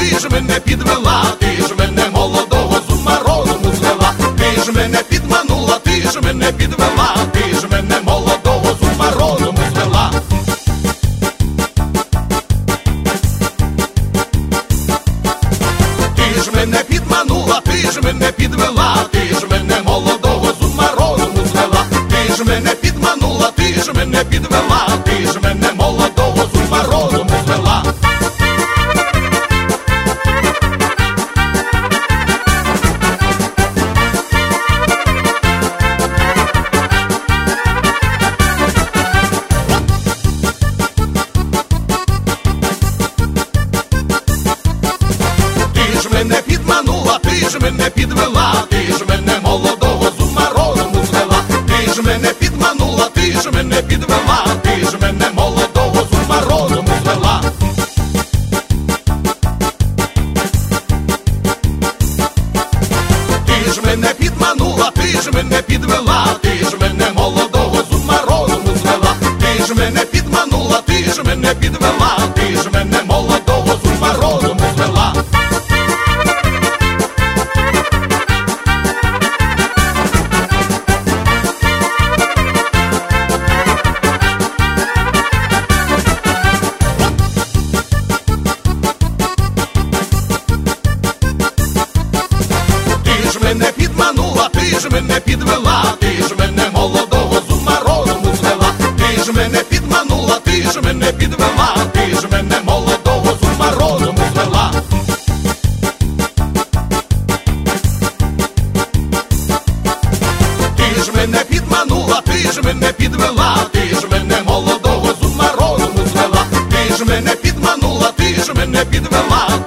ти ж мене підвела, ти ж мене молодого з ума розуму звела, ти ж мене підманула, ти ж мене підвела, ти ж мене молодого з ума розуму звела. Ти ж мене підманула, ти ж мене підвела, ти ж мене молодого з ума розуму звела, ти ж мене підманула, ти ж мене підвела, ти ж мене молодого з ума розуму звела. Ти ж мене підманула, ти ж мене підвела, ти ж мене молодого з ума розуму звела, ти ж мене підманула, ти ж мене підвела, ти ж мене молодого з ума розуму звела. Ти ж мене підманула, ти ж мене підвела, ти ж мене молодого з ума розуму звела, ти ж мене підманула, ти ж мене підвела, ти ж мене молодого з ума розуму звела. Ти ж мене підманула, ти ж мене підвела, ти ж мене молодого з ума розуму звела, ти ж мене підманула, ти ж мене підвела, ти ж мене молодого з ума розуму звела. Ти ж мене підманула, ти ж мене підвела, ти ж мене молодого з ума розуму звела, ти ж мене підманула, ти ж мене підвела,